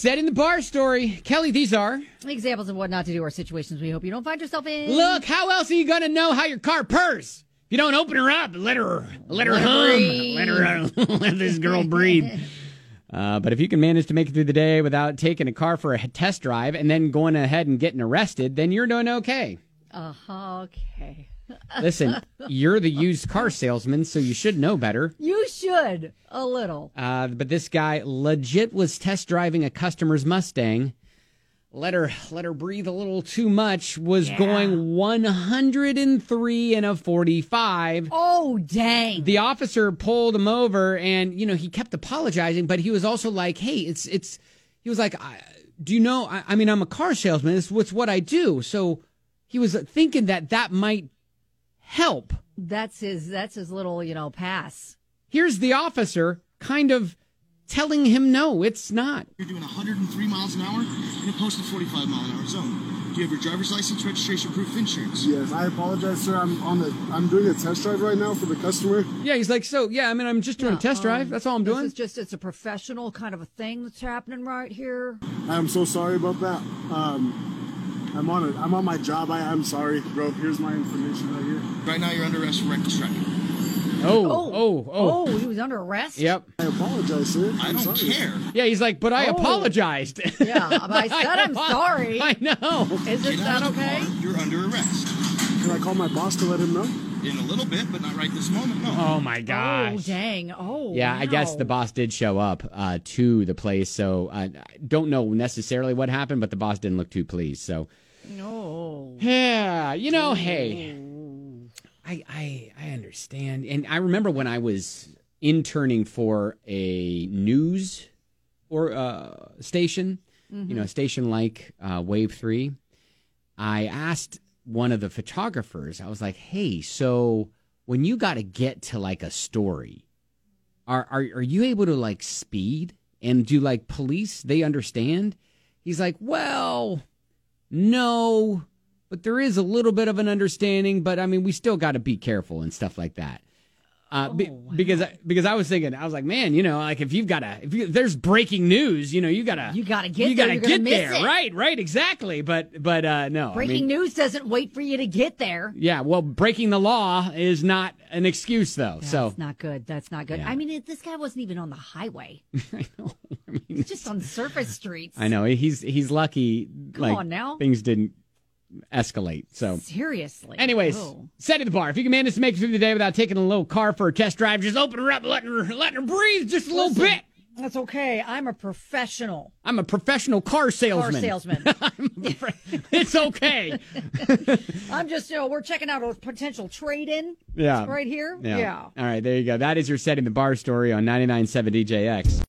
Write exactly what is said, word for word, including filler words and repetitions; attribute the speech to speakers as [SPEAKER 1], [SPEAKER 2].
[SPEAKER 1] Setting the bar story. Kelly, these are
[SPEAKER 2] examples of what not to do or situations we hope you don't find yourself in.
[SPEAKER 1] Look, how else are you going to know how your car purrs? If you don't open her up, let her, let her
[SPEAKER 2] Let her
[SPEAKER 1] hum,
[SPEAKER 2] breathe.
[SPEAKER 1] let her, uh, let this girl breathe. Uh, but if you can manage to make it through the day without taking a car for a test drive and then going ahead and getting arrested, then you're doing okay.
[SPEAKER 2] Uh-huh, okay.
[SPEAKER 1] Listen, you're the used car salesman, so you should know better.
[SPEAKER 2] You should, a little.
[SPEAKER 1] Uh, but this guy legit was test driving a customer's Mustang. Let her let her breathe a little too much. Was
[SPEAKER 2] Yeah.
[SPEAKER 1] going one hundred three and a forty-five.
[SPEAKER 2] Oh, dang.
[SPEAKER 1] The officer pulled him over, and you know he kept apologizing, but he was also like, "Hey, it's it's." He was like, I, "Do you know? I, I mean, I'm a car salesman. It's, it's what I do." So he was thinking that that might help.
[SPEAKER 2] That's his, that's his little, you know, pass.
[SPEAKER 1] Here's the officer kind of telling him, no, it's not.
[SPEAKER 3] You're doing one hundred three miles an hour in a posted forty-five mile an hour zone. Do you have your driver's license, registration, proof, insurance?
[SPEAKER 4] Yes, I apologize, sir. I'm on the. I'm doing a test drive right now for the customer.
[SPEAKER 1] Yeah, he's like, so, yeah, I mean, I'm just doing
[SPEAKER 2] Yeah,
[SPEAKER 1] a test drive.
[SPEAKER 2] um,
[SPEAKER 1] That's all I'm doing.
[SPEAKER 2] This is just, it's a professional kind of a thing that's happening right here.
[SPEAKER 4] I'm so sorry about that. Um, I'm on it. I'm on my job. I, I'm sorry, bro. Here's my information right here.
[SPEAKER 3] Right now you're under arrest for reckless driving.
[SPEAKER 1] Oh, oh, oh,
[SPEAKER 2] Oh, he was under arrest?
[SPEAKER 1] Yep.
[SPEAKER 4] I apologize, sir.
[SPEAKER 3] I
[SPEAKER 4] I'm
[SPEAKER 3] don't
[SPEAKER 4] sorry.
[SPEAKER 3] care.
[SPEAKER 1] Yeah, he's like, but I
[SPEAKER 2] Oh.
[SPEAKER 1] apologized.
[SPEAKER 2] Yeah, but I said I'm sorry.
[SPEAKER 1] I know.
[SPEAKER 2] Is it
[SPEAKER 3] Get
[SPEAKER 2] that
[SPEAKER 3] out of the
[SPEAKER 2] okay?
[SPEAKER 3] car. You're under arrest.
[SPEAKER 4] Can I call my boss to let him know?
[SPEAKER 3] In a little bit, but not right this moment. No.
[SPEAKER 1] Oh, my
[SPEAKER 2] Oh,
[SPEAKER 1] gosh.
[SPEAKER 2] dang. Oh,
[SPEAKER 1] Yeah, I guess
[SPEAKER 2] wow.
[SPEAKER 1] the boss did show up uh, to the place, so uh, I don't know necessarily what happened, but the boss didn't look too pleased. So,
[SPEAKER 2] No.
[SPEAKER 1] yeah, you know, hey, I, I I understand, and I remember when I was interning for a news or uh, station, you know, a station like uh, Wave Three. I asked one of the photographers, I was like, "Hey, so when you got to get to like a story, are are are you able to like speed and do like police? They understand?" He's like, "Well, no, but there is a little bit of an understanding. But I mean, we still got to be careful and stuff like that." Uh, be,
[SPEAKER 2] Oh, wow.
[SPEAKER 1] because I, because I was thinking, I was like, man, you know, like if you've got to, if you, there's breaking news, you know, you gotta,
[SPEAKER 2] You gotta get
[SPEAKER 1] you
[SPEAKER 2] there,
[SPEAKER 1] gotta
[SPEAKER 2] you're gonna
[SPEAKER 1] get
[SPEAKER 2] miss
[SPEAKER 1] there,
[SPEAKER 2] it.
[SPEAKER 1] right, right, exactly. But but uh, no, I
[SPEAKER 2] Breaking
[SPEAKER 1] mean,
[SPEAKER 2] news doesn't wait for you to get there.
[SPEAKER 1] yeah, well, breaking the law is not an excuse though.
[SPEAKER 2] That's
[SPEAKER 1] so
[SPEAKER 2] not good. That's not good.
[SPEAKER 1] Yeah.
[SPEAKER 2] I mean, it, this guy wasn't even on the highway.
[SPEAKER 1] I know, I mean,
[SPEAKER 2] He's just on surface streets.
[SPEAKER 1] I know he's he's lucky.
[SPEAKER 2] Come
[SPEAKER 1] like,
[SPEAKER 2] on now.
[SPEAKER 1] things didn't escalate. So.
[SPEAKER 2] Seriously.
[SPEAKER 1] Anyways,
[SPEAKER 2] Oh.
[SPEAKER 1] setting the bar. If you can manage to make it through the day without taking a little car for a test drive, just open her up, letting her, letting her breathe just a little
[SPEAKER 2] Listen,
[SPEAKER 1] bit.
[SPEAKER 2] That's okay. I'm a professional
[SPEAKER 1] I'm a professional car
[SPEAKER 2] car
[SPEAKER 1] salesman.
[SPEAKER 2] salesman.
[SPEAKER 1] It's okay.
[SPEAKER 2] I'm just, you know, we're checking out a potential trade-in
[SPEAKER 1] Yeah.
[SPEAKER 2] right here.
[SPEAKER 1] Yeah. All right, there you go. That is your setting the bar story on ninety-nine point seven D J X.